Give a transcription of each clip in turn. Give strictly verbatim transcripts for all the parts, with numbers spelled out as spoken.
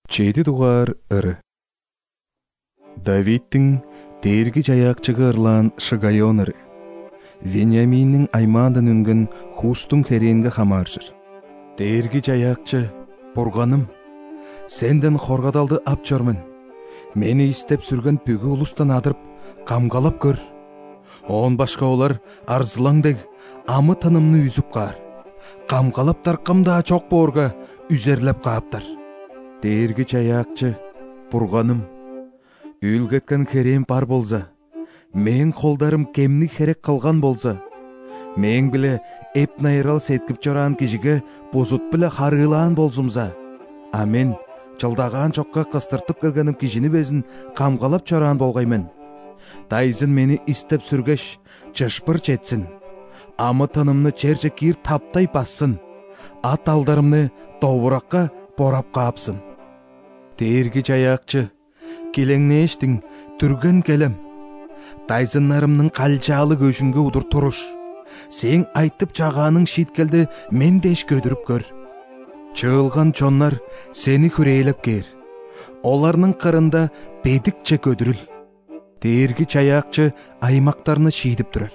Жети дугаар ыры. Давидтің дээрги жаяақчыгы ырлаан Шыгайон ыры. Вениаминнің аймандан үнген хустың херенге хамаржыр. Дээрги жаяақчы, бурганым, сенден хоргадалды ап жормын. Мені истеп сүрген бүгі улустан адырып, камгалап көр. Он башка олар арзылаңдег амы тынымны үзіп қар. Камгалап тарқамда чоқ борға үзерлеп қаптар. Дээрги жаяақчы, бурганым, үлгеткен керем бар болса, мен қолдарым кемні херек қалған болса, мен біле эп найрал сеткіп жоран кежіге бозут біле харылан болсымза, а мен жылдаған чоққа қыстыртып келгенім кежіні безін камғалап жоран болғаймен. Тайзын мені істеп сүргеш, жышпыр жетсін, амы тынымны черже кир таптай бассын, ат алдарымны тоғыраққа борап қапсын. Дээрги жаяақчы, келеңне ештің түрген келем. Тайзыннарымның қалжалы көшінге ұдыр тұрыш. Сен айтып жағаның шиткелді мен деш көдіріп көр. Чығылған чонлар сені хүрейлеп кер. Оларның қырында бедікче көдіріл. Дээрги жаяақчы аймақтарыны шийтіп тұрар.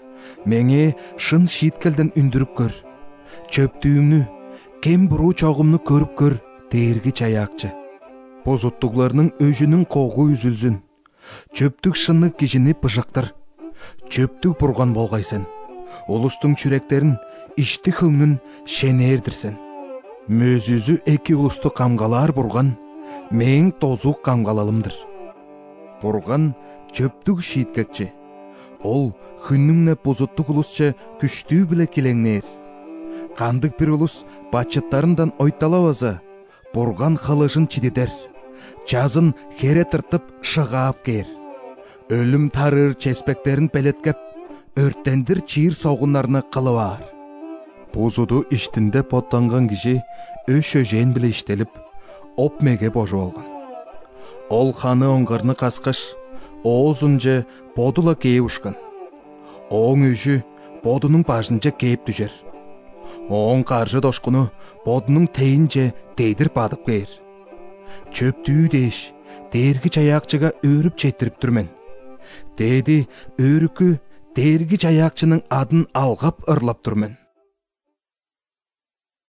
Меңе шын шиткелден үндіріп көр. Чөптүйімні, кем бұру чоғымны көріп көр, дээрги жаяақчы. Бозуттугларның өжінің қоғы үзілзін. Чөптік шыны кежіні пыжақтар. Чөптік бұрған болғайсен. Олыстың чүректерін ішті хүңнін шенердірсен. Мөзізі эки улысты қамғалар бұрған, мен тозуқ қамғалалымдыр. Бұрған чөптік шиіткекче. Ол хүнніңне бозуттық улысча күшті біле келеңнер. Қандық бір улыс бачыттарындан ойталаваза, бұрған қылышын чидедер. Жазын хере тыртып шығап кер. Өлім тарыр чеспектерін пелеткеп, өрттендір чиыр соғынларыны қылывар. Бозуду іштінде поттанған кижи өші жен біле іштеліп, опмеге божу алған. Ол ханы оңғырны қасқыш, оозынже бодула кейіп ұшқан. Оң өші бодының бажынже кейіп түжер. Оң қаржы дошқыны бодының тейінже дейдір бадып кер. Чөптүү деш, дээрги жаяақчыға өріп четіріп түрмен. Деді өрікі дээрги жаяақчының адын алғап ырлап түрмен.